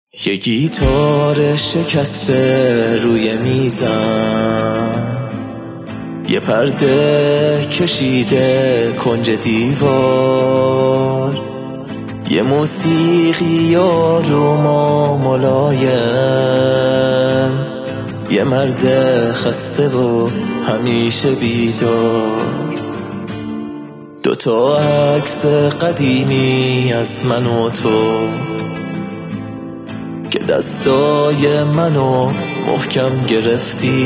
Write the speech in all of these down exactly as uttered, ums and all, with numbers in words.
یه گیتار شکسته روی میزم، یه پرده کشیده کنج دیوار، یه موسیقی آروم و ملایم، یه مرد خسته و همیشه بیدار، دوتا عکس قدیمی از من و تو که دستای منو محکم گرفتی.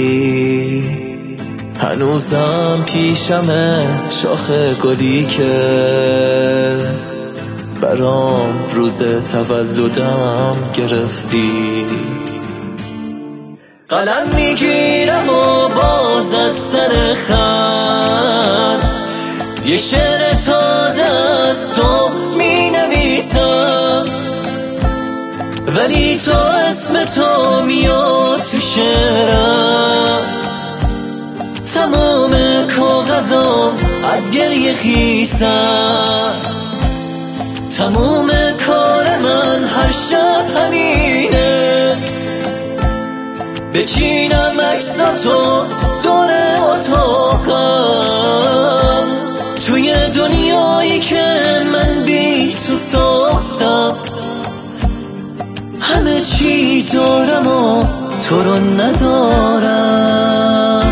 هنوزم پیشمه شاخ گلی که برام روز تولدم گرفتی. قلم میگیرم و باز از سر خط یه شعر تازه از تو می نویسم، ولی تو اسم تو میاد تو شعرم. تمام کاغذام از گریه خیسم، تمام کار من هر شب همینه، بچینم عکساتو دور اتاقم، توی دنیایی که من بی تو ساختم. همه چی دارم و تو رو ندارم.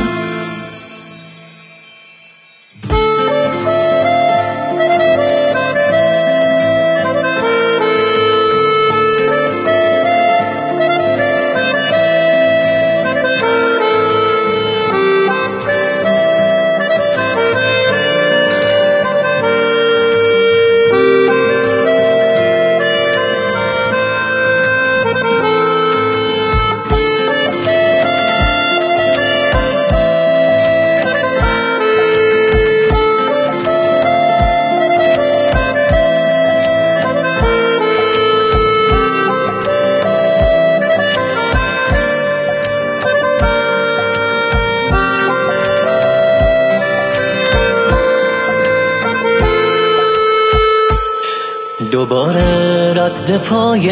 دوباره رد پای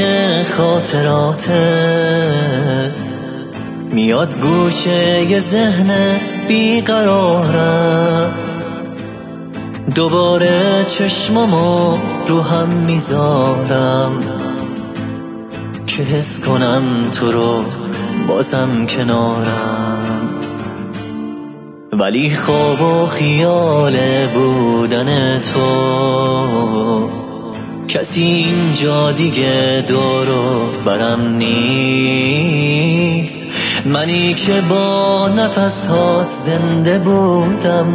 خاطراته میاد گوشه یه ذهن بیقرارم، دوباره چشممو رو هم میذارم که حس کنم تو رو بازم کنارم. ولی خواب و خیال بودن تو کسی اینجا دیگه دورو برم نیست. منی که با نفسات زنده بودم،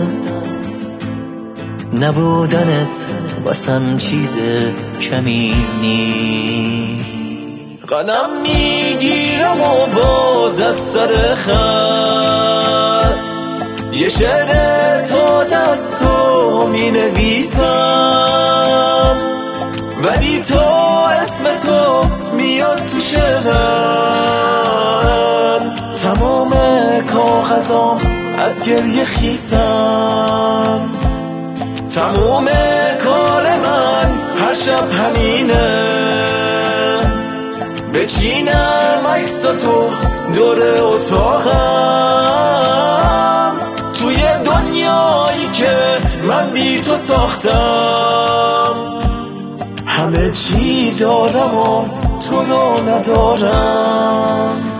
نبودنت واسم چیز کمی نیست. قلم میگیرم و باز از سر خط یه شعر تازه از تو می نویسم، ولی تو اسم تو میاد تو شعرم. تمام کاغذام از گریه خیسم، تمام کار من هر شب همینه، بچینم عکساتو دور اتاقم، توی دنیایی که من بی تو ساختم. همه چی دارم و تو رو ندارم.